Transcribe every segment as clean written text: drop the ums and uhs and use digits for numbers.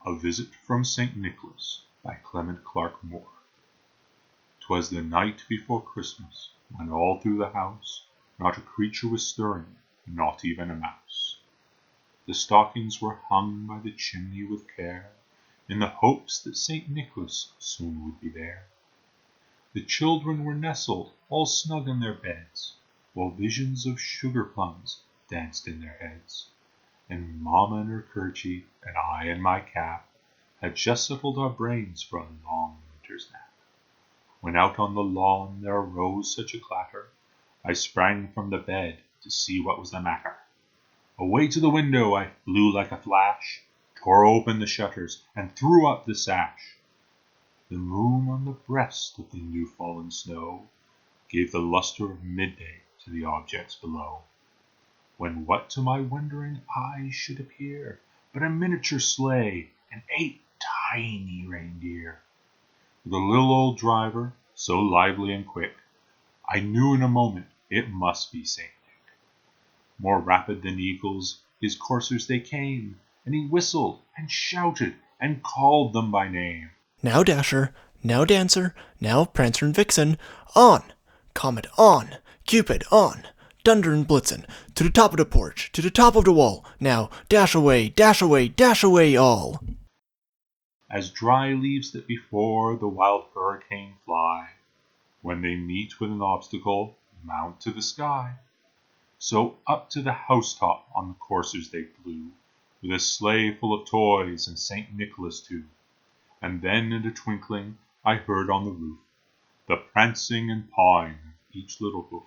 A Visit from St. Nicholas by Clement Clarke Moore. 'Twas the night before Christmas, when all through the house not a creature was stirring, not even a mouse. The stockings were hung by the chimney with care, in the hopes that St. Nicholas soon would be there. The children were nestled all snug in their beds, while visions of sugar plums danced in their heads. And Mamma in her kerchief, and I in my cap, had just settled our brains for a long winter's nap. When out on the lawn there arose such a clatter, I sprang from the bed to see what was the matter. Away to the window I flew like a flash, tore open the shutters, and threw up the sash. The moon on the breast of the new-fallen snow gave the lustre of midday to the objects below. When what to my wondering eyes should appear but a miniature sleigh and 8 tiny reindeer, with a little old driver so lively and quick, I knew in a moment it must be St. Nick. More rapid than eagles his coursers they came, and he whistled and shouted and called them by name. Now Dasher, now Dancer, now Prancer and Vixen, on! Comet on! Cupid on! Dunder and Blitzen, to the top of the porch, to the top of the wall, now dash away, dash away, dash away all! As dry leaves that before the wild hurricane fly, when they meet with an obstacle, mount to the sky, so up to the housetop on the coursers they flew, with a sleigh full of toys and St. Nicholas too. And then in a twinkling I heard on the roof the prancing and pawing of each little hoof.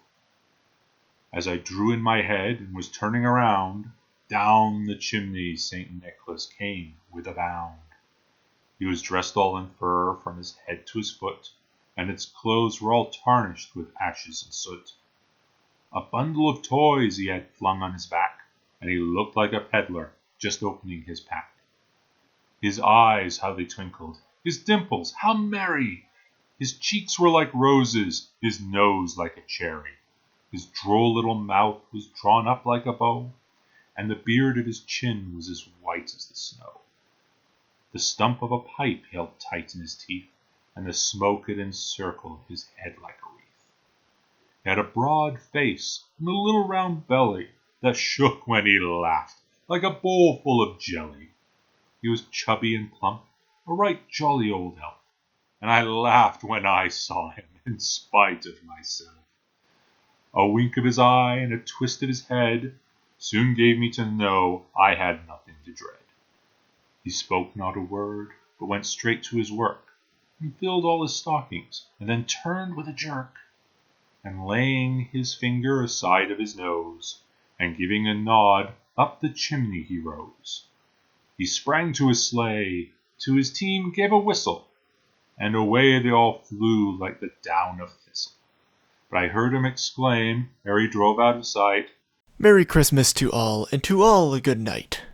As I drew in my head and was turning around, down the chimney St. Nicholas came with a bound. He was dressed all in fur from his head to his foot, and his clothes were all tarnished with ashes and soot. A bundle of toys he had flung on his back, and he looked like a peddler just opening his pack. His eyes, how they twinkled, his dimples, how merry! His cheeks were like roses, his nose like a cherry. His droll little mouth was drawn up like a bow, and the beard of his chin was as white as the snow. The stump of a pipe held tight in his teeth, and the smoke had encircled his head like a wreath. He had a broad face and a little round belly that shook when he laughed, like a bowl full of jelly. He was chubby and plump, a right jolly old elf, and I laughed when I saw him, in spite of myself. A wink of his eye and a twist of his head soon gave me to know I had nothing to dread. He spoke not a word, but went straight to his work, and filled all his stockings, and then turned with a jerk, and laying his finger aside of his nose, and giving a nod, up the chimney he rose. He sprang to his sleigh, to his team gave a whistle, and away they all flew like the down of thistle. But I heard him exclaim, ere he drove out of sight, Merry Christmas to all, and to all a good night.